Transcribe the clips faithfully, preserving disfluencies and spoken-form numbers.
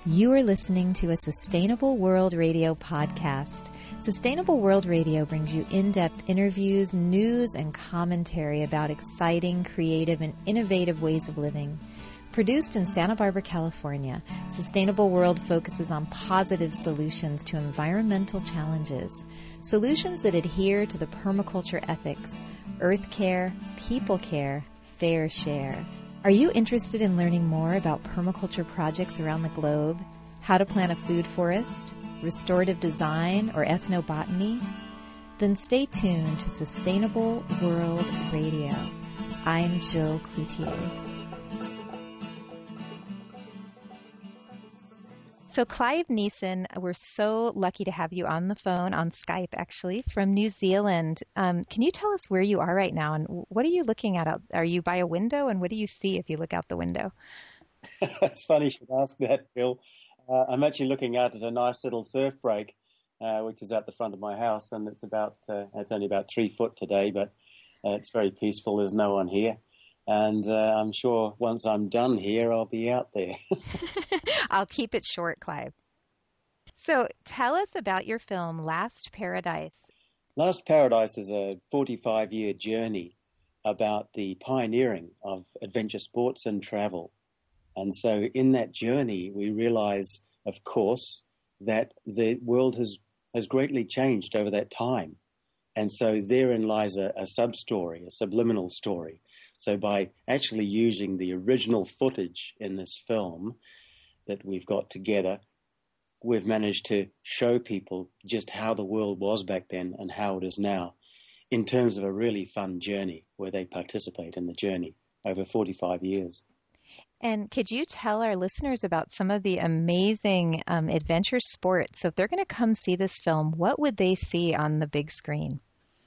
You are listening to a Sustainable World Radio podcast. Sustainable World Radio brings you in-depth interviews, news, and commentary about exciting, creative, and innovative ways of living. Produced in Santa Barbara, California, Sustainable World focuses on positive solutions to environmental challenges, solutions that adhere to the permaculture ethics, earth care, people care, fair share. Are you interested in learning more about permaculture projects around the globe, how to plant a food forest, restorative design, or ethnobotany? Then stay tuned to Sustainable World Radio. I'm Jill Cloutier. So Clive Neeson, we're so lucky to have you on the phone, on Skype actually, from New Zealand. Um, can you tell us where you are right now and what are you looking at? Out, are you by a window and what do you see if you look out the window? It's funny you should ask that, Phil. Uh, I'm actually looking out at a nice little surf break, uh, which is out the front of my house, and it's about uh, it's only about three foot today, but uh, it's very peaceful. There's no one here. And uh, I'm sure once I'm done here, I'll be out there. I'll keep it short, Clive. So tell us about your film, Last Paradise. Last Paradise is a forty-five-year journey about the pioneering of adventure sports and travel. And so in that journey, we realize, of course, that the world has, has greatly changed over that time. And so therein lies a, a sub-story, a subliminal story. So by actually using the original footage in this film that we've got together, we've managed to show people just how the world was back then and how it is now in terms of a really fun journey where they participate in the journey over forty-five years. And could you tell our listeners about some of the amazing um, adventure sports? So if they're going to come see this film, what would they see on the big screen?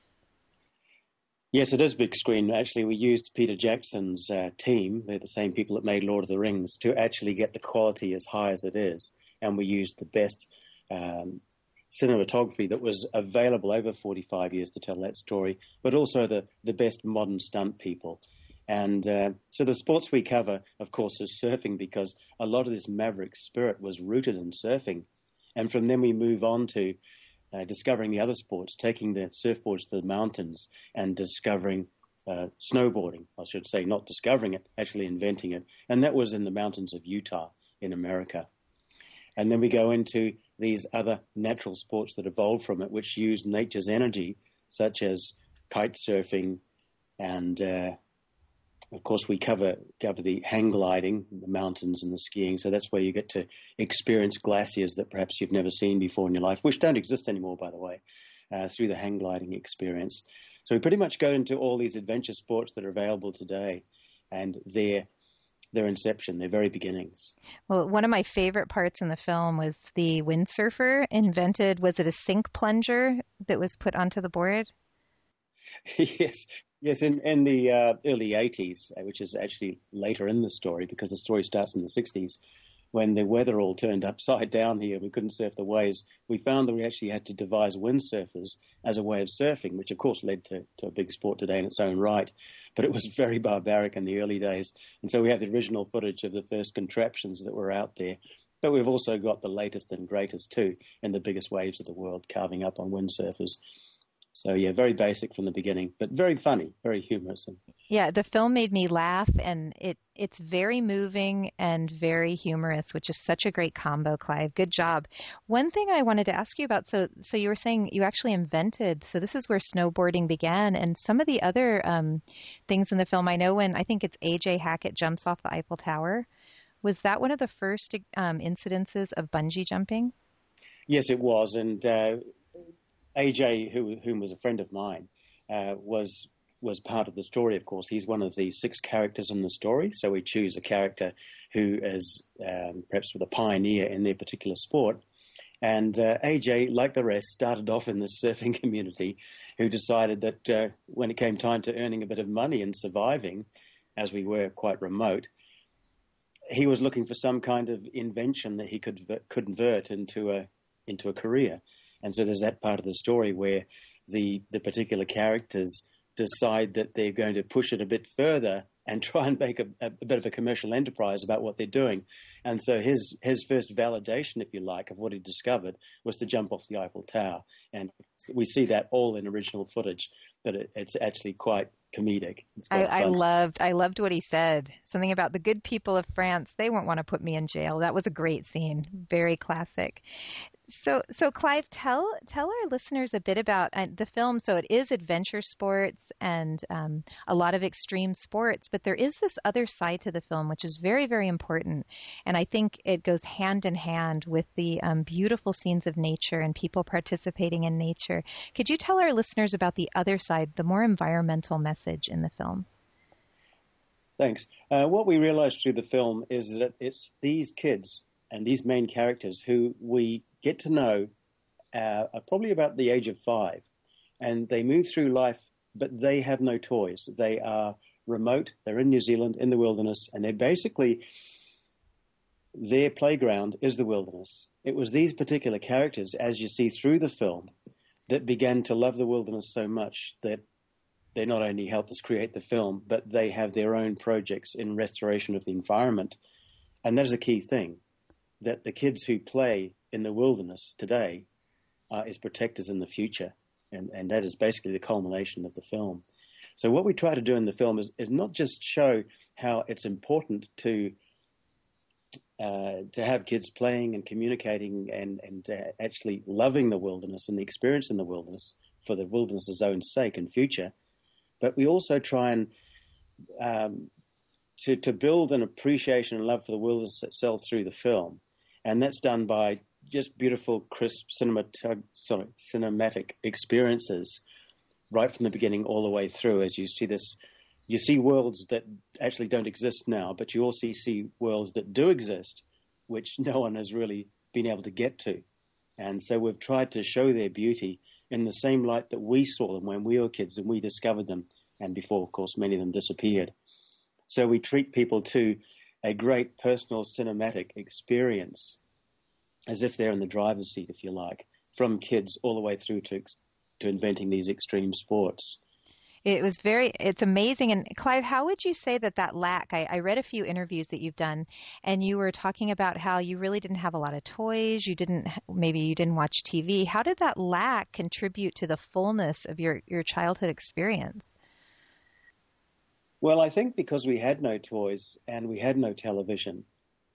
Yes, it is big screen. Actually, we used Peter Jackson's uh, team, they're the same people that made Lord of the Rings, to actually get the quality as high as it is. And we used the best um, cinematography that was available over forty-five years to tell that story, but also the, the best modern stunt people. And uh, so the sports we cover, of course, is surfing, because a lot of this maverick spirit was rooted in surfing. And from then we move on to Uh, discovering the other sports, taking the surfboards to the mountains and discovering uh, snowboarding, I should say, not discovering it, actually inventing it. And that was in the mountains of Utah in America. And then we go into these other natural sports that evolved from it, which use nature's energy, such as kite surfing. And, uh, of course, we cover, cover the hang gliding, the mountains and the skiing. So that's where you get to experience glaciers that perhaps you've never seen before in your life, which don't exist anymore, by the way, uh, through the hang gliding experience. So we pretty much go into all these adventure sports that are available today and their, their inception, their very beginnings. Well, one of my favorite parts in the film was the windsurfer invented, was it a sink plunger that was put onto the board? Yes. Yes, in, in the uh, early eighties, which is actually later in the story, because the story starts in the sixties, when the weather all turned upside down here, we couldn't surf the waves, we found that we actually had to devise windsurfers as a way of surfing, which of course led to, to a big sport today in its own right. But it was very barbaric in the early days. And so we have the original footage of the first contraptions that were out there. But we've also got the latest and greatest too, in the biggest waves of the world, carving up on windsurfers. So, yeah, very basic from the beginning, but very funny, very humorous. Yeah, the film made me laugh, and it, it's very moving and very humorous, which is such a great combo, Clive. Good job. One thing I wanted to ask you about, so so you were saying you actually invented, so this is where snowboarding began, and some of the other um, things in the film, I know when, I think it's A J Hackett jumps off the Eiffel Tower. Was that one of the first um, incidences of bungee jumping? Yes, it was, and Uh... A J, who, whom was a friend of mine, uh, was was part of the story, of course. He's one of the six characters in the story, so we choose a character who is um, perhaps the pioneer in their particular sport. And uh, A J, like the rest, started off in the surfing community, who decided that uh, when it came time to earning a bit of money and surviving, as we were quite remote, he was looking for some kind of invention that he could convert into a into a career. And so there's that part of the story where the, the particular characters decide that they're going to push it a bit further and try and make a, a, a bit of a commercial enterprise about what they're doing. And so his his first validation, if you like, of what he discovered was to jump off the Eiffel Tower. And we see that all in original footage, but it, it's actually quite comedic. It's quite I, I loved I loved what he said. Something about the good people of France. They won't want to put me in jail. That was a great scene. Very classic. So, so Clive, tell tell our listeners a bit about uh, the film. So it is adventure sports and um, a lot of extreme sports, but there is this other side to the film, which is very, very important. And I think it goes hand in hand with the um, beautiful scenes of nature and people participating in nature. Could you tell our listeners about the other side, the more environmental message in the film? Thanks. Uh, what we realized through the film is that it's these kids and these main characters who we get to know uh, are probably about the age of five, and they move through life, but they have no toys. They are remote. They're in New Zealand, in the wilderness, and they're basically, their playground is the wilderness. It was these particular characters, as you see through the film, that began to love the wilderness so much that they not only helped us create the film, but they have their own projects in restoration of the environment. And that is a key thing, that the kids who play in the wilderness today uh, is protectors in the future. And, and that is basically the culmination of the film. So what we try to do in the film is, is not just show how it's important to uh, to have kids playing and communicating and, and uh, actually loving the wilderness and the experience in the wilderness for the wilderness's own sake and future, but we also try and um, to, to build an appreciation and love for the wilderness itself through the film. And that's done by just beautiful, crisp cinemat- sorry, cinematic experiences right from the beginning all the way through. As you see this, you see worlds that actually don't exist now, but you also see worlds that do exist, which no one has really been able to get to. And so we've tried to show their beauty in the same light that we saw them when we were kids and we discovered them. And before, of course, many of them disappeared. So we treat people to a great personal cinematic experience as if they're in the driver's seat, if you like, from kids all the way through to to inventing these extreme sports. It was very, it's amazing. And Clive, how would you say that that lack, I, I read a few interviews that you've done, and you were talking about how you really didn't have a lot of toys, you didn't, maybe you didn't watch T V. How did that lack contribute to the fullness of your, your childhood experience? Well, I think because we had no toys and we had no television,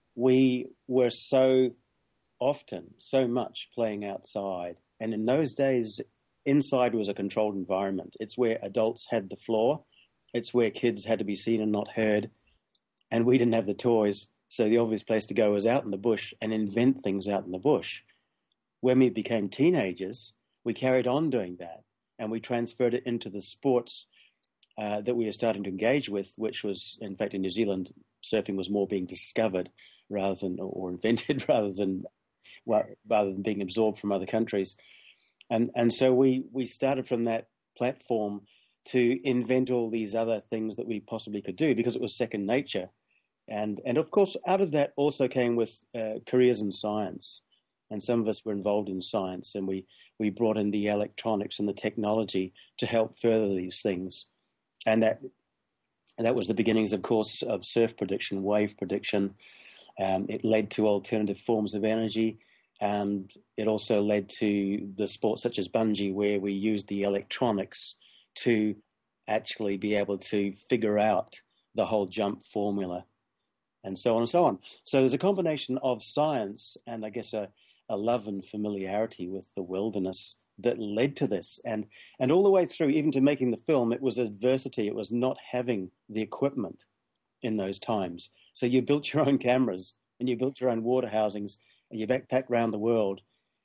we were so often, so much playing outside. And in those days, inside was a controlled environment. It's where adults had the floor. It's where kids had to be seen and not heard. And we didn't have the toys. So the obvious place to go was out in the bush and invent things out in the bush. When we became teenagers, we carried on doing that. And we transferred it into the sports uh, that we were starting to engage with, which was, in fact, in New Zealand, surfing was more being discovered rather than, or invented rather than, well, rather than being absorbed from other countries. And and so we, we started from that platform to invent all these other things that we possibly could do because it was second nature. And and of course, out of that also came with uh, careers in science. And some of us were involved in science, and we, we brought in the electronics and the technology to help further these things. And that and that was the beginnings, of course, of surf prediction, wave prediction. Um, it led to alternative forms of energy. And it also led to the sports such as bungee, where we used the electronics to actually be able to figure out the whole jump formula, and so on and so on. So there's a combination of science and, I guess, a, a love and familiarity with the wilderness that led to this. And, and all the way through, even to making the film, it was adversity. It was not having the equipment in those times. So you built your own cameras and you built your own water housings, and you backpack around the world,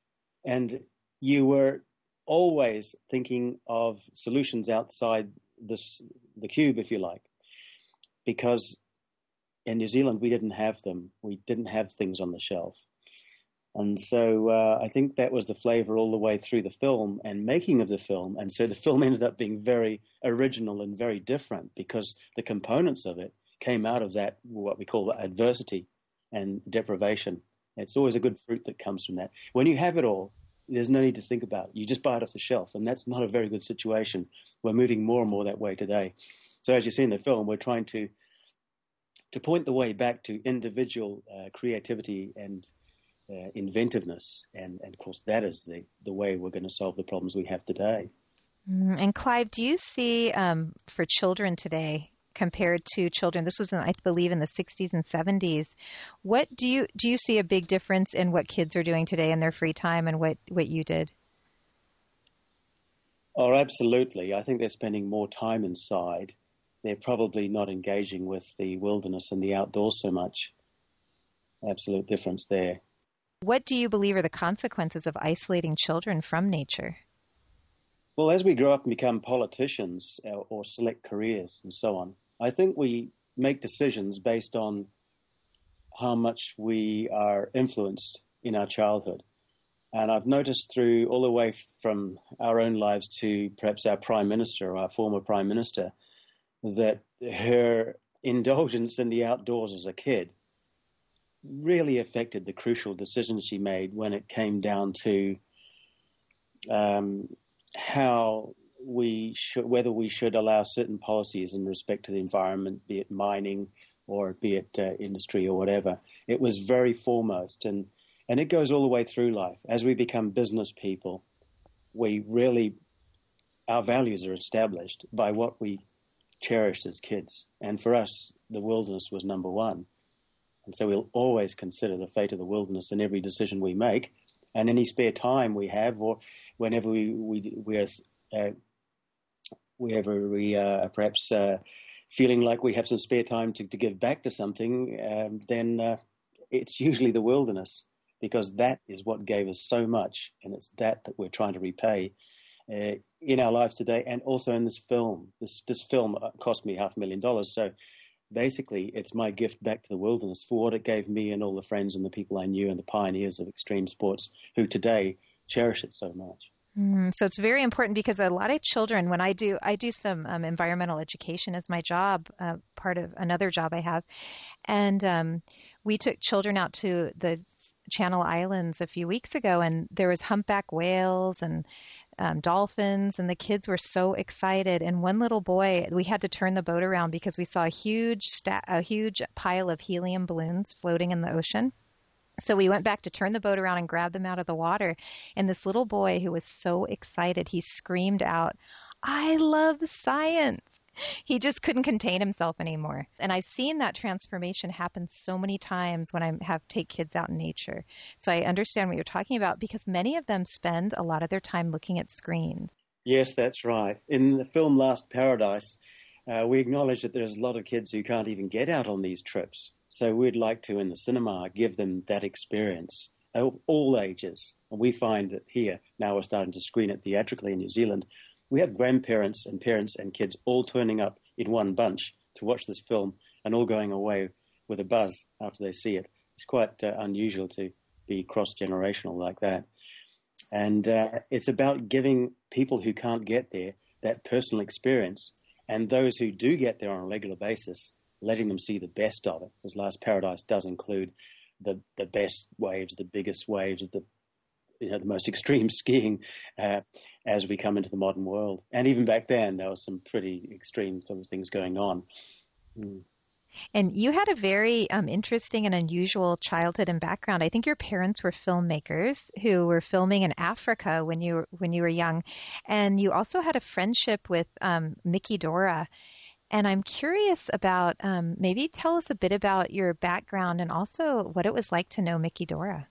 and you were always thinking of solutions outside this, the cube, if you like, because in New Zealand we didn't have them. We didn't have things on the shelf. And so uh, I think that was the flavor all the way through the film and making of the film. And so the film ended up being very original and very different because the components of it came out of that, what we call adversity and deprivation. It's always a good fruit that comes from that. When you have it all, there's no need to think about it. You just buy it off the shelf, and that's not a very good situation. We're moving more and more that way today. So as you see in the film, we're trying to to point the way back to individual uh, creativity and uh, inventiveness. And, and, of course, that is the, the way we're going to solve the problems we have today. And Clive, do you see um, for children today compared to children, this was, in, I believe, in the sixties and seventies, what do you do you see a big difference in what kids are doing today in their free time and what, what you did? Oh, absolutely. I think they're spending more time inside. They're probably not engaging with the wilderness and the outdoors so much. Absolute difference there. What do you believe are the consequences of isolating children from nature? Well, as we grow up and become politicians or, or select careers and so on, I think we make decisions based on how much we are influenced in our childhood. And I've noticed through all the way from our own lives to perhaps our Prime Minister or our former Prime Minister, that her indulgence in the outdoors as a kid really affected the crucial decisions she made when it came down to um, how we should, whether we should allow certain policies in respect to the environment, be it mining or be it uh, industry or whatever. It was very foremost, and and it goes all the way through life. As we become business people, we really, our values are established by what we cherished as kids. And for us, the wilderness was number one. And so we'll always consider the fate of the wilderness in every decision we make, and any spare time we have, or whenever we we we are uh, whenever we are perhaps uh, feeling like we have some spare time to, to give back to something, um, then uh, it's usually the wilderness, because that is what gave us so much, and it's that that we're trying to repay uh, in our lives today, and also in this film. This this film cost me half a million dollars, so basically it's my gift back to the wilderness for what it gave me and all the friends and the people I knew and the pioneers of extreme sports who today cherish it so much. Mm, so it's very important, because a lot of children, when I do, I do some um, environmental education as my job, uh, part of another job I have. And um, we took children out to the Channel Islands a few weeks ago, and there was humpback whales and um, dolphins, and the kids were so excited. And one little boy, we had to turn the boat around because we saw a huge, sta- a huge pile of helium balloons floating in the ocean. So we went back to turn the boat around and grab them out of the water. And this little boy, who was so excited, he screamed out, "I love science." He just couldn't contain himself anymore. And I've seen that transformation happen so many times when I have take kids out in nature. So I understand what you're talking about, because many of them spend a lot of their time looking at screens. Yes, that's right. In the film Last Paradise, uh, we acknowledge that there's a lot of kids who can't even get out on these trips. So we'd like to, in the cinema, give them that experience, all ages. And we find that here, now we're starting to screen it theatrically in New Zealand, we have grandparents and parents and kids all turning up in one bunch to watch this film and all going away with a buzz after they see it. It's quite uh, unusual to be cross-generational like that. And uh, it's about giving people who can't get there that personal experience, and those who do get there on a regular basis, letting them see the best of it, because Last Paradise does include the, the best waves, the biggest waves, the you know, the most extreme skiing uh, as we come into the modern world. And even back then, there was some pretty extreme sort of things going on. Mm. And you had a very um, interesting and unusual childhood and background. I think your parents were filmmakers who were filming in Africa when you were, when you were young. And you also had a friendship with um, Mickey Dora. And I'm curious about, um, maybe tell us a bit about your background and also what it was like to know Mickey Dora.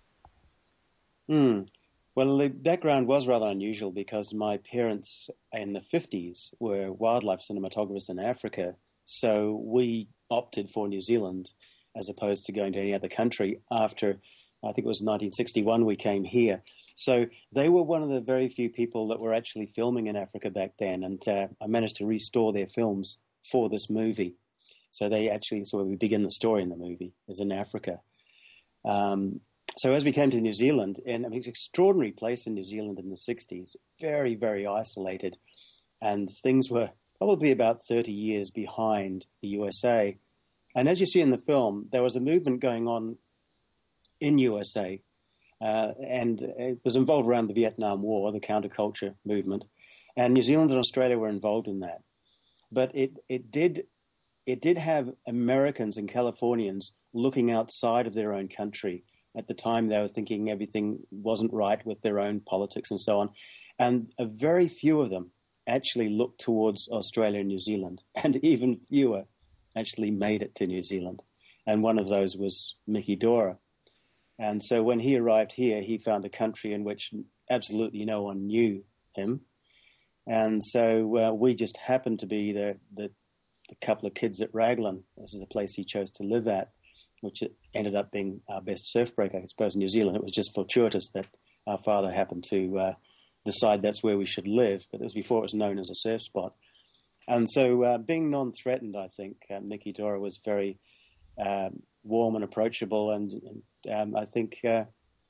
Hmm. Well, the background was rather unusual because my parents in the fifties were wildlife cinematographers in Africa. So we opted for New Zealand as opposed to going to any other country after, I think it was nineteen sixty-one, we came here. So they were one of the very few people that were actually filming in Africa back then. And uh, I managed to restore their films for this movie. So they actually, so we begin the story in the movie is in Africa. Um, So as we came to New Zealand, and I mean, it's an extraordinary place in New Zealand in the sixties, very, very isolated, and things were probably about thirty years behind the U S A. And as you see in the film, there was a movement going on in U S A, uh, and it was involved around the Vietnam War, the counterculture movement, and New Zealand and Australia were involved in that. but it, it did it did have Americans and Californians looking outside of their own country. At the time, they were thinking everything wasn't right with their own politics and so on. And a very few of them actually looked towards Australia and New Zealand, and even fewer actually made it to New Zealand. And one of those was Mickey Dora. And so when he arrived here, he found a country in which absolutely no one knew him. And so uh, we just happened to be the, the, the couple of kids at Raglan. This is the place he chose to live at, which ended up being our best surf break, I suppose, in New Zealand. It was just fortuitous that our father happened to uh, decide that's where we should live, but it was before it was known as a surf spot. And so uh, being non-threatened, I think, uh, Mickey Dora was very um, warm and approachable, and, and um, I think uh,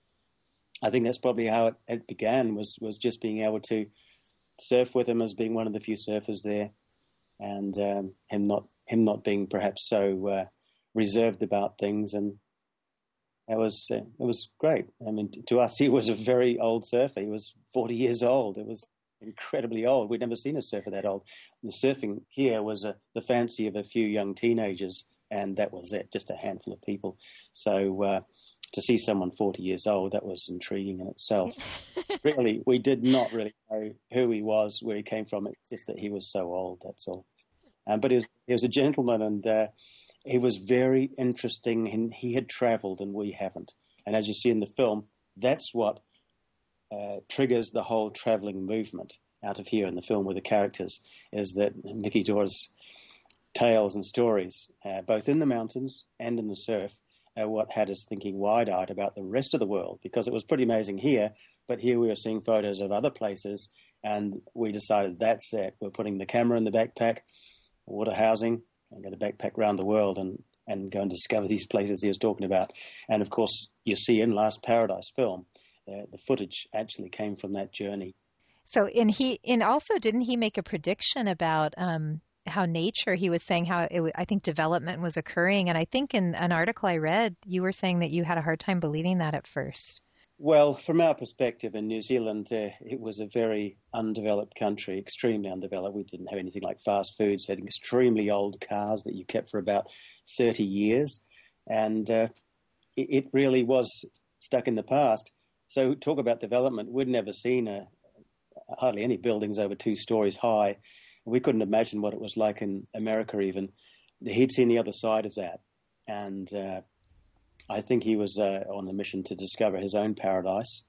I think that's probably how it, it began, was, was just being able to surf with him as being one of the few surfers there, and um, him not him not being perhaps so uh, reserved about things, and it was uh, it was great. I mean, to us, he was a very old surfer. He was forty years old. It was incredibly old. We'd never seen a surfer that old. The surfing here was a, the fancy of a few young teenagers, and that was it, just a handful of people. So uh, to see someone forty years old, that was intriguing in itself. Really, we did not really know who he was, where he came from. It's just that he was so old, that's all. Um, but he was, he was a gentleman, and uh, he was very interesting, and he had traveled and we haven't. And as you see in the film, that's what uh, triggers the whole traveling movement out of here in the film with the characters, is that Mickey Dora's tales and stories, uh, both in the mountains and in the surf, are what had us thinking wide-eyed about the rest of the world, because it was pretty amazing here, but here we were seeing photos of other places, and we decided that's it. We're putting the camera in the backpack, water housing, and going to backpack around the world and, and go and discover these places he was talking about. And, of course, you see in Last Paradise film, uh, the footage actually came from that journey. So, and he, and also, didn't he make a prediction about um, how nature, he was saying how, it, I think, development was occurring. And I think in an article I read, you were saying that you had a hard time believing that at first. Well, from our perspective in New Zealand, uh, it was a very undeveloped country, extremely undeveloped. We didn't have anything like fast foods, had extremely old cars that you kept for about thirty years. And uh, it, it really was stuck in the past. So talk about development. We'd never seen a, hardly any buildings over two stories high. We couldn't imagine what it was like in America even. He'd seen the other side of that. And uh, I think he was uh, on a mission to discover his own paradise.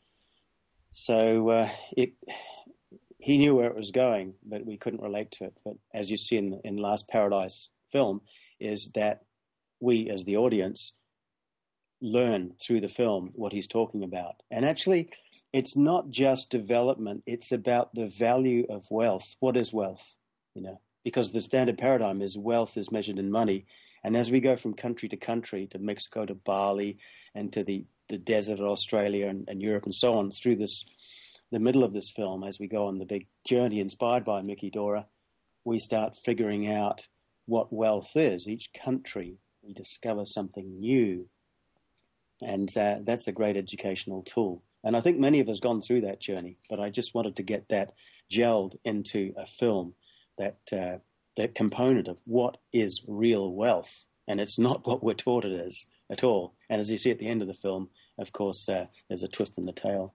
So uh, it, he knew where it was going, but we couldn't relate to it. But as you see in, in Last Paradise film, is that we as the audience learn through the film what he's talking about. And actually, it's not just development, it's about the value of wealth. What is wealth? You know, because the standard paradigm is wealth is measured in money. And as we go from country to country, to Mexico, to Bali, and to the, the desert of Australia and, and Europe and so on, through this, the middle of this film, as we go on the big journey inspired by Mickey Dora, we start figuring out what wealth is. Each country, we discover something new. And uh, that's a great educational tool. And I think many of us gone through that journey, but I just wanted to get that gelled into a film, that uh, that component of what is real wealth. And it's not what we're taught it is at all. And as you see at the end of the film, of course, uh, there's a twist in the tale.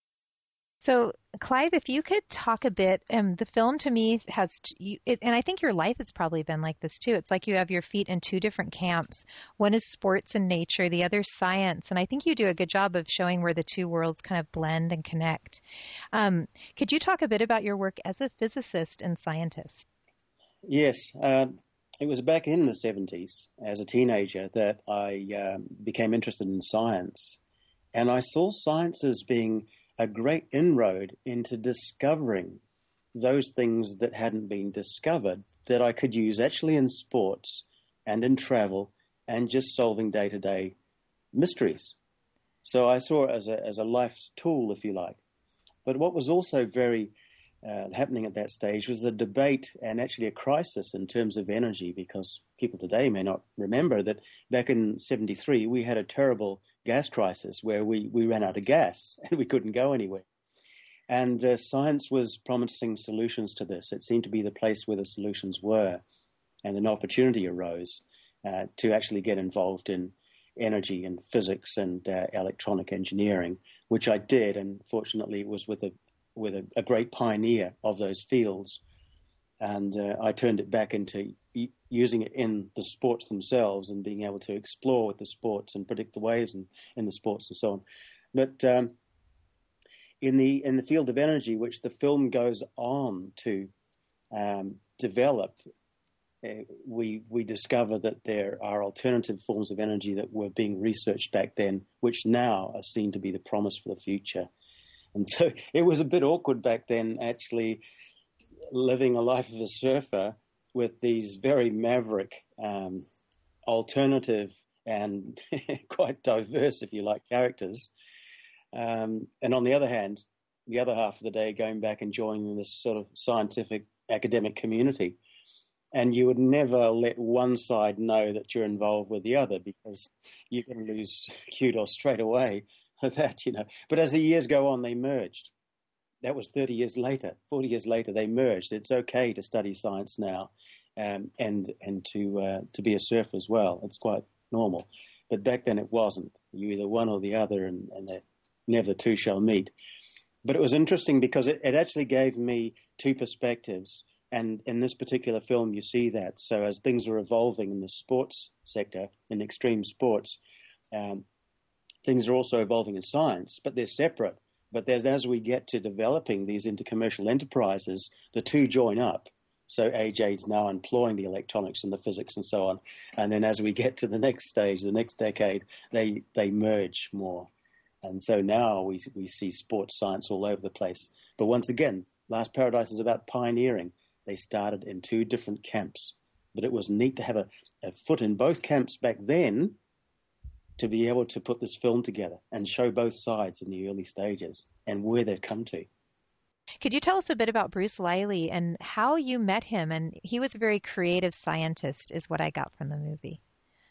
So, Clive, if you could talk a bit, um, the film to me has, t- it, and I think your life has probably been like this too. It's like you have your feet in two different camps. One is sports and nature, the other science. And I think you do a good job of showing where the two worlds kind of blend and connect. Um, could you talk a bit about your work as a physicist and scientist? Yes. Uh, it was back in the seventies as a teenager that I um, became interested in science. And I saw science as being a great inroad into discovering those things that hadn't been discovered that I could use actually in sports and in travel and just solving day-to-day mysteries. So I saw it as a, as a life's tool, if you like. But what was also very uh, happening at that stage was the debate and actually a crisis in terms of energy, because people today may not remember that back in seventy-three we had a terrible gas crisis where we, we ran out of gas and we couldn't go anywhere. And uh, science was promising solutions to this. It seemed to be the place where the solutions were, and an opportunity arose uh, to actually get involved in energy and physics and uh, electronic engineering, which I did, and fortunately it was with a with a, a great pioneer of those fields. And uh, I turned it back into y- using it in the sports themselves and being able to explore with the sports and predict the waves and in the sports and so on. But um, in the in the field of energy, which the film goes on to um, develop, uh, we we discover that there are alternative forms of energy that were being researched back then, which now are seen to be the promise for the future. And so it was a bit awkward back then, actually, living a life of a surfer with these very maverick, um, alternative and quite diverse, if you like, characters. Um, and on the other hand, the other half of the day going back and joining this sort of scientific academic community. And you would never let one side know that you're involved with the other, because you can lose kudos straight away with that, you know. But as the years go on, they merged. That was thirty years later, forty years later, they merged. It's okay to study science now um, and and to uh, to be a surfer as well. It's quite normal. But back then it wasn't. You either one or the other, and, and that never the two shall meet. But it was interesting because it, it actually gave me two perspectives. And in this particular film, you see that. So as things are evolving in the sports sector, in extreme sports, um, things are also evolving in science, but they're separate. But there's, as we get to developing these into commercial enterprises, the two join up. So A J's now employing the electronics and the physics and so on. And then as we get to the next stage, the next decade, they they merge more. And so now we we see sports science all over the place. But once again, Last Paradise is about pioneering. They started in two different camps. But it was neat to have a, a foot in both camps back then, to be able to put this film together and show both sides in the early stages and where they've come to. Could you tell us a bit about Bruce Liley and how you met him? And he was a very creative scientist, is what I got from the movie.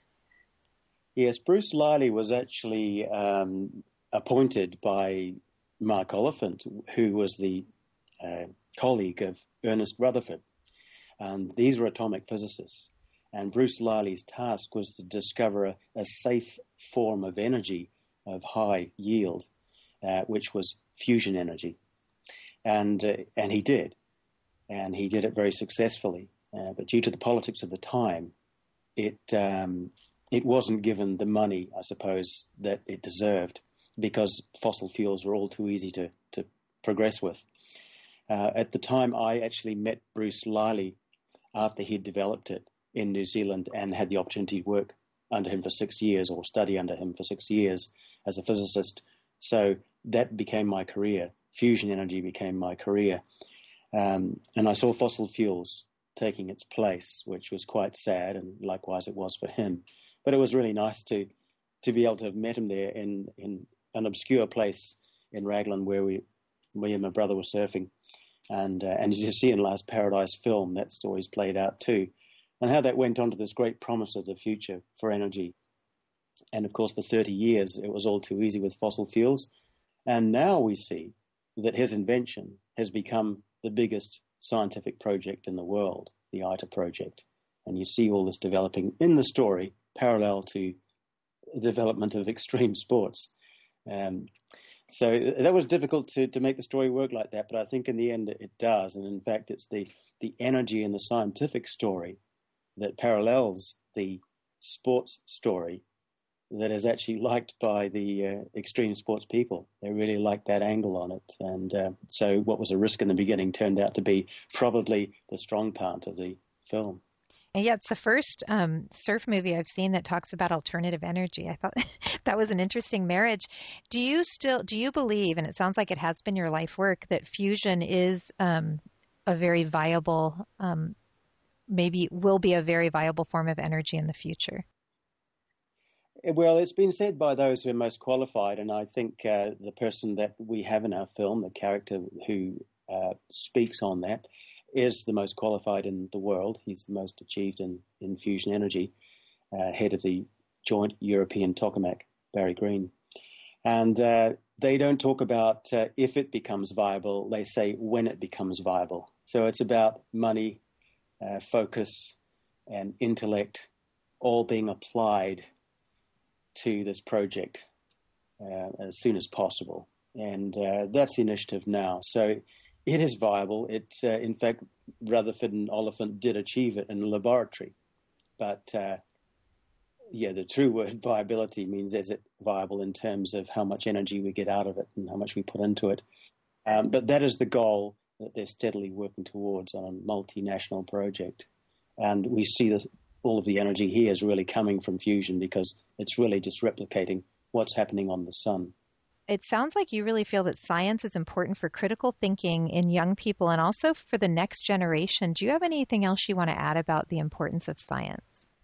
Yes, Bruce Liley was actually um, appointed by Mark Oliphant, who was the uh, colleague of Ernest Rutherford. And these were atomic physicists. And Bruce Liley's task was to discover a, a safe form of energy of high yield, uh, which was fusion energy. And uh, and he did. And he did it very successfully. Uh, but due to the politics of the time, it um, it wasn't given the money, I suppose, that it deserved, because fossil fuels were all too easy to, to progress with. Uh, at the time, I actually met Bruce Liley after he'd developed it in New Zealand and had the opportunity to work under him for six years or study under him for six years as a physicist. So that became my career. Fusion energy became my career. Um, and I saw fossil fuels taking its place, which was quite sad, and likewise it was for him. But it was really nice to to be able to have met him there in, in an obscure place in Raglan where we, me and my brother were surfing. And, uh, and as you see in Last Paradise film, that story's played out too. And how that went on to this great promise of the future for energy. And of course, for thirty years, it was all too easy with fossil fuels. And now we see that his invention has become the biggest scientific project in the world, the ITER project. And you see all this developing in the story parallel to the development of extreme sports. Um, so that was difficult to, to make the story work like that, but I think in the end it does. And in fact, it's the, the energy in the scientific story that parallels the sports story that is actually liked by the uh, extreme sports people. They really like that angle on it. And uh, so what was a risk in the beginning turned out to be probably the strong part of the film. And yeah, it's the first um, surf movie I've seen that talks about alternative energy. I thought that was an interesting marriage. Do you still, do you believe, and it sounds like it has been your life work, that fusion is um, a very viable, um, maybe will be a very viable form of energy in the future? Well, it's been said by those who are most qualified, and I think uh, the person that we have in our film, the character who uh, speaks on that, is the most qualified in the world. He's the most achieved in, in fusion energy, uh, head of the joint European tokamak, Barry Green. And uh, they don't talk about uh, if it becomes viable. They say when it becomes viable. So it's about money, uh, focus, and intellect all being applied to this project uh, as soon as possible. And uh, that's the initiative now. So it is viable. It, uh, in fact, Rutherford and Oliphant did achieve it in the laboratory. But, uh, yeah, the true word viability means is it viable in terms of how much energy we get out of it and how much we put into it. Um, but that is the goal that they're steadily working towards on a multinational project. And we see that all of the energy here is really coming from fusion because it's really just replicating what's happening on the sun. It sounds like you really feel that science is important for critical thinking in young people and also for the next generation. Do you have anything else you want to add about the importance of science?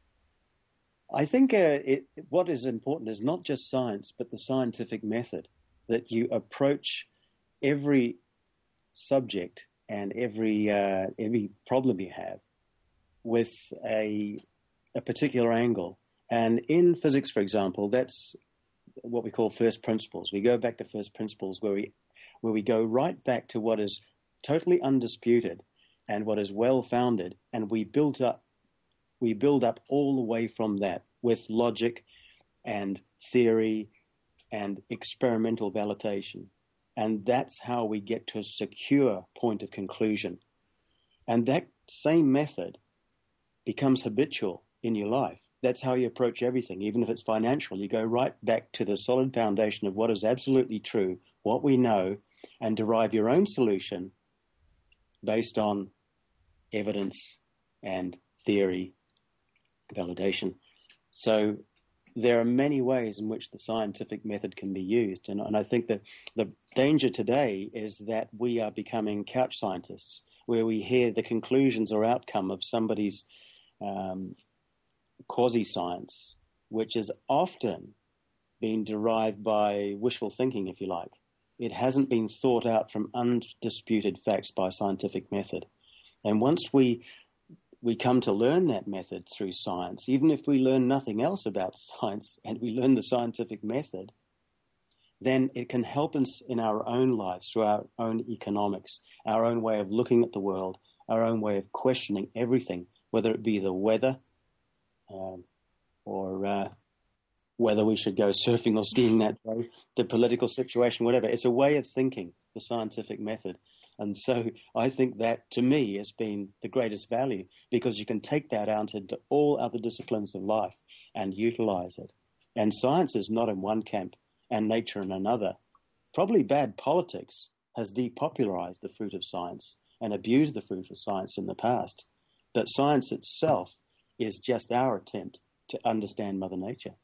I think uh, it, what is important is not just science, but the scientific method, that you approach every subject and every uh, every problem you have with a a particular angle. And in physics, for example, that's what we call first principles. We go back to first principles where we where we go right back to what is totally undisputed and what is well founded, and we build up we build up all the way from that with logic and theory and experimental validation. And that's how we get to a secure point of conclusion. And that same method becomes habitual in your life. That's how you approach everything, even if it's financial. You go right back to the solid foundation of what is absolutely true, what we know, and derive your own solution based on evidence and theory, validation. So there are many ways in which the scientific method can be used. And, and I think that the danger today is that we are becoming couch scientists, where we hear the conclusions or outcome of somebody's um, quasi-science, which is often being derived by wishful thinking, if you like. It hasn't been thought out from undisputed facts by scientific method. And once we we come to learn that method through science, even if we learn nothing else about science and we learn the scientific method, then it can help us in our own lives through our own economics, our own way of looking at the world, our own way of questioning everything, whether it be the weather um, or uh, whether we should go surfing or skiing that day, the political situation, whatever. It's a way of thinking, the scientific method. And so I think that, to me, has been the greatest value, because you can take that out into all other disciplines of life and utilize it. And science is not in one camp and nature in another. Probably bad politics has depopularized the fruit of science and abused the fruit of science in the past. But science itself is just our attempt to understand Mother Nature.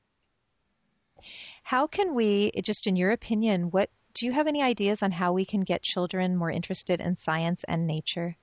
How can we, just in your opinion, what do you have any ideas on how we can get children more interested in science and nature?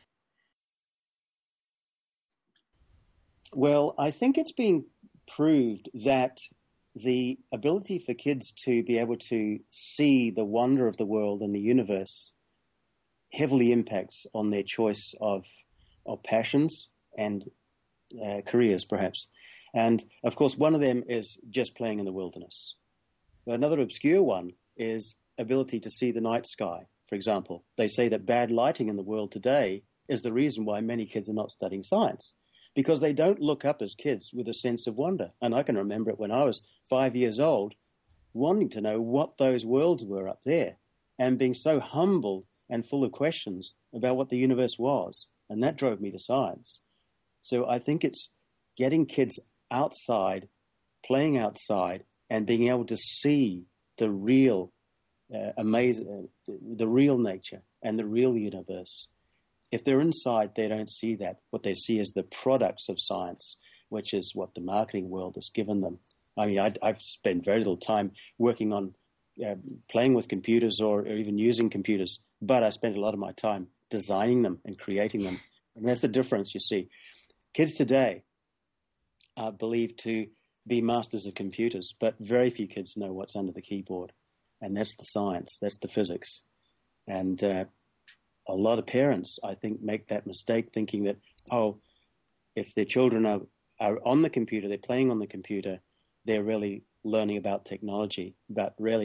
Well, I think it's been proved that the ability for kids to be able to see the wonder of the world and the universe heavily impacts on their choice of, of passions and uh, careers, perhaps. And, of course, one of them is just playing in the wilderness. Another obscure one is ability to see the night sky, for example. They say that bad lighting in the world today is the reason why many kids are not studying science, because they don't look up as kids with a sense of wonder. And I can remember it when I was five years old, wanting to know what those worlds were up there and being so humbled and full of questions about what the universe was. And that drove me to science. So I think it's getting kids outside, playing outside, and being able to see the real Uh, amazing, uh, the real nature and the real universe. If they're inside, they don't see that. What they see is the products of science, which is what the marketing world has given them. I mean, I, I've spent very little time working on uh, playing with computers or, or even using computers, but I spent a lot of my time designing them and creating them. And that's the difference, you see. Kids today are believed to be masters of computers, but very few kids know what's under the keyboard. And that's the science, that's the physics. And uh, a lot of parents, I think, make that mistake thinking that, oh, if their children are, are on the computer, they're playing on the computer, they're really learning about technology. But really,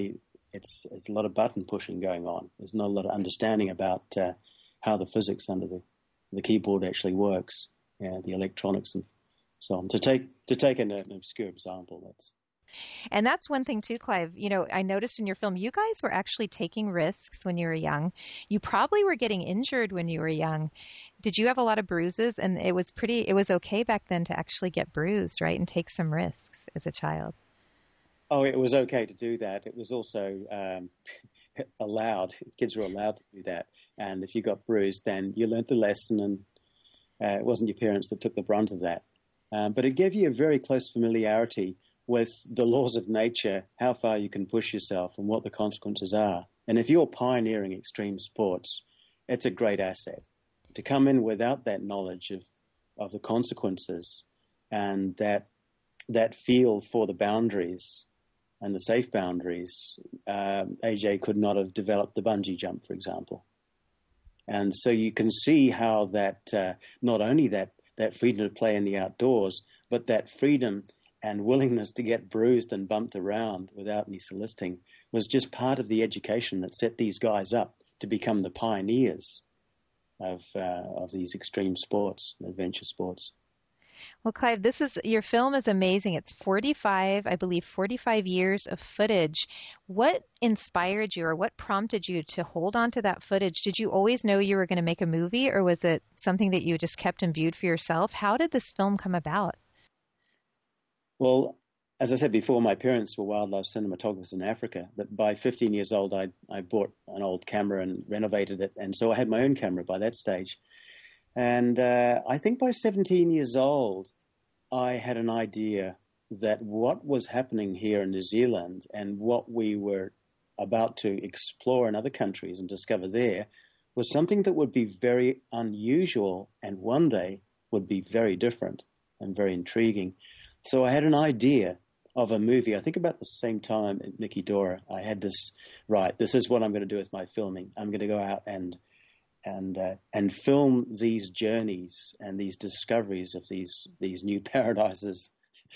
it's, it's a lot of button pushing going on. There's not a lot of understanding about uh, how the physics under the, the keyboard actually works, yeah, the electronics and so on. To take to take an, an obscure example, that's. And that's one thing too, Clive. You know, I noticed in your film, you guys were actually taking risks when you were young. You probably were getting injured when you were young. Did you have a lot of bruises? And it was pretty, it was okay back then to actually get bruised, right? And take some risks as a child. Oh, it was okay to do that. It was also um, allowed. Kids were allowed to do that. And if you got bruised, then you learned the lesson, and uh, it wasn't your parents that took the brunt of that. Um, but it gave you a very close familiarity with the laws of nature, how far you can push yourself and what the consequences are. And if you're pioneering extreme sports, it's a great asset. To come in without that knowledge of, of the consequences and that that feel for the boundaries and the safe boundaries, um, A J could not have developed the bungee jump, for example. And so you can see how that, uh, not only that, that freedom to play in the outdoors, but that freedom and willingness to get bruised and bumped around without any soliciting was just part of the education that set these guys up to become the pioneers of uh, of these extreme sports, adventure sports. Well, Clive, this is your film is amazing. It's forty-five, I believe, forty-five years of footage. What inspired you, or what prompted you to hold on to that footage? Did you always know you were going to make a movie, or was it something that you just kept and viewed for yourself? How did this film come about? Well, as I said before, my parents were wildlife cinematographers in Africa. But by fifteen years old, I I bought an old camera and renovated it, and so I had my own camera by that stage. And uh, I think by seventeen years old, I had an idea that what was happening here in New Zealand and what we were about to explore in other countries and discover there was something that would be very unusual and one day would be very different and very intriguing. So I had an idea of a movie. I think about the same time at Nicky Dora, I had this, right, this is what I'm going to do with my filming. I'm going to go out and and uh, and film these journeys and these discoveries of these these new paradises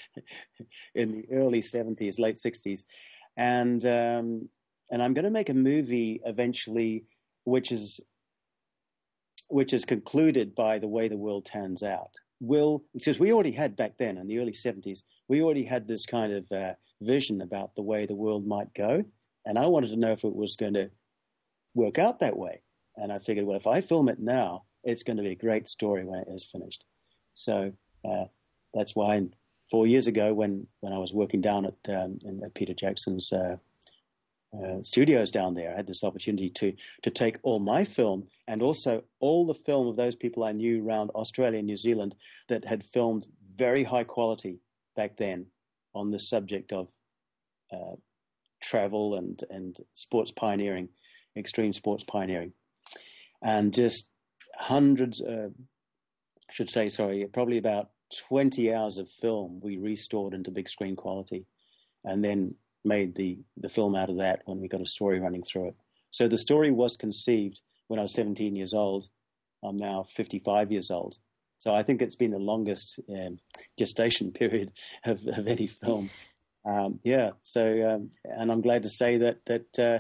in the early seventies, late sixties. And um, and I'm going to make a movie eventually which is which is concluded by the way the world turns out. Will, because we already had back then in the early seventies, we already had this kind of uh, vision about the way the world might go. And I wanted to know if it was going to work out that way. And I figured, well, if I film it now, it's going to be a great story when it is finished. So uh, that's why four years ago when, when I was working down at, um, in, at Peter Jackson's uh, Uh, studios down there, I had this opportunity to to take all my film and also all the film of those people I knew around Australia and New Zealand that had filmed very high quality back then on the subject of uh, travel and, and sports pioneering, extreme sports pioneering. And just hundreds, uh, I should say, sorry, probably about twenty hours of film we restored into big screen quality and then made the, the film out of that when we got a story running through it. So the story was conceived when I was seventeen years old. I'm now fifty-five years old. So I think it's been the longest um, gestation period of, of any film. Um, yeah, so, um, and I'm glad to say that that uh,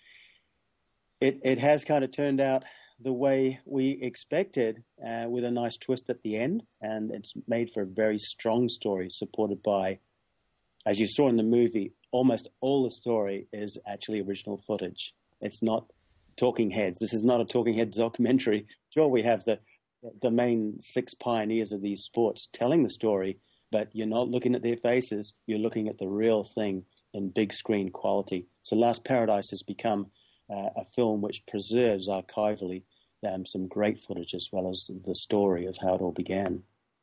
it, it has kind of turned out the way we expected, uh, with a nice twist at the end. And it's made for a very strong story supported by, as you saw in the movie, almost all the story is actually original footage. It's not talking heads. This is not a talking heads documentary. Sure, we have the the main six pioneers of these sports telling the story, but you're not looking at their faces. You're looking at the real thing in big screen quality. So Last Paradise has become uh, a film which preserves archivally um, some great footage as well as the story of how it all began.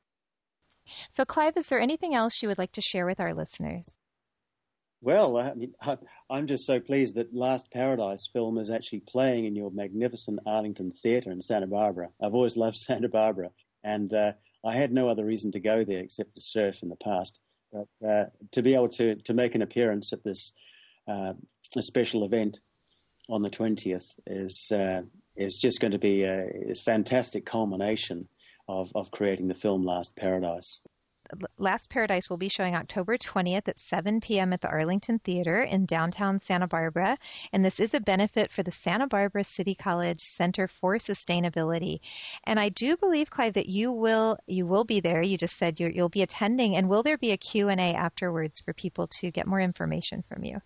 So, Clive, is there anything else you would like to share with our listeners? Well, I mean, I'm just so pleased that Last Paradise film is actually playing in your magnificent Arlington Theatre in Santa Barbara. I've always loved Santa Barbara, and uh, I had no other reason to go there except to surf in the past. But uh, to be able to, to make an appearance at this uh, a special event on the twentieth is uh, is just going to be a is fantastic culmination of, of creating the film Last Paradise. Last Paradise will be showing October twentieth at seven p.m. at the Arlington Theater in downtown Santa Barbara. And this is a benefit for the Santa Barbara City College Center for Sustainability. And I do believe, Clive, that you will you will be there. You just said you're, you'll be attending. And will there be a Q and A afterwards for people to get more information from you?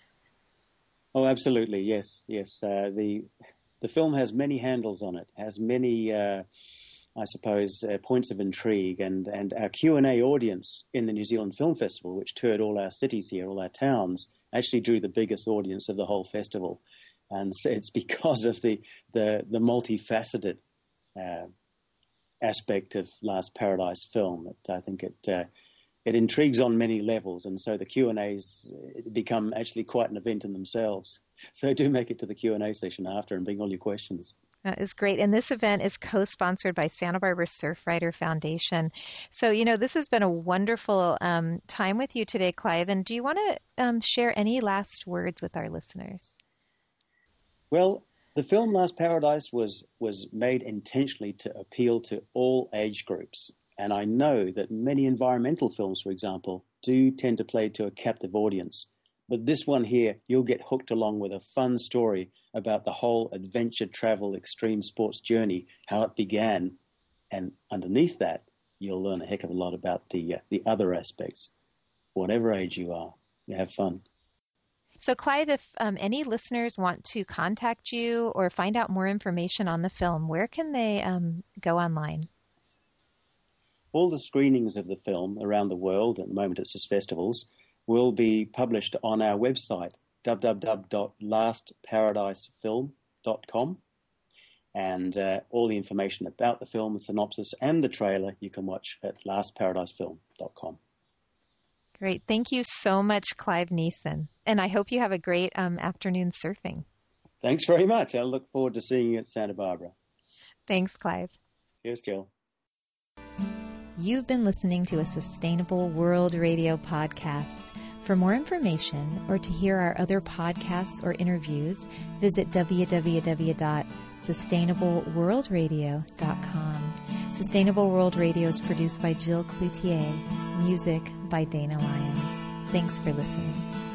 Oh, absolutely. Yes, yes. Uh, the the film has many handles on it, has many... Uh, I suppose, uh, points of intrigue, and, and our Q and A audience in the New Zealand Film Festival, which toured all our cities here, all our towns, actually drew the biggest audience of the whole festival. And so it's because of the, the, the multifaceted uh, aspect of Last Paradise film that I think it uh, it intrigues on many levels. And so the Q and A's become actually quite an event in themselves. So do make it to the Q and A session after and bring all your questions. That is great. And this event is co-sponsored by Santa Barbara Surfrider Foundation. So, you know, this has been a wonderful um, time with you today, Clive. And do you want to um, share any last words with our listeners? Well, the film Last Paradise was, was made intentionally to appeal to all age groups. And I know that many environmental films, for example, do tend to play to a captive audience. But this one here, you'll get hooked along with a fun story about the whole adventure, travel, extreme sports journey, how it began. And underneath that, you'll learn a heck of a lot about the uh, the other aspects. Whatever age you are, you have fun. So, Clive, if um, any listeners want to contact you or find out more information on the film, where can they um, go online? All the screenings of the film around the world, at the moment it's just festivals, will be published on our website, w w w dot last paradise film dot com. And uh, all the information about the film, the synopsis, and the trailer you can watch at last paradise film dot com. Great. Thank you so much, Clive Neeson. And I hope you have a great um, afternoon surfing. Thanks very much. I look forward to seeing you at Santa Barbara. Thanks, Clive. Cheers, Jill. You've been listening to a Sustainable World Radio podcast. For more information or to hear our other podcasts or interviews, visit w w w dot sustainable world radio dot com. Sustainable World Radio is produced by Jill Cloutier. Music by Dana Lyons. Thanks for listening.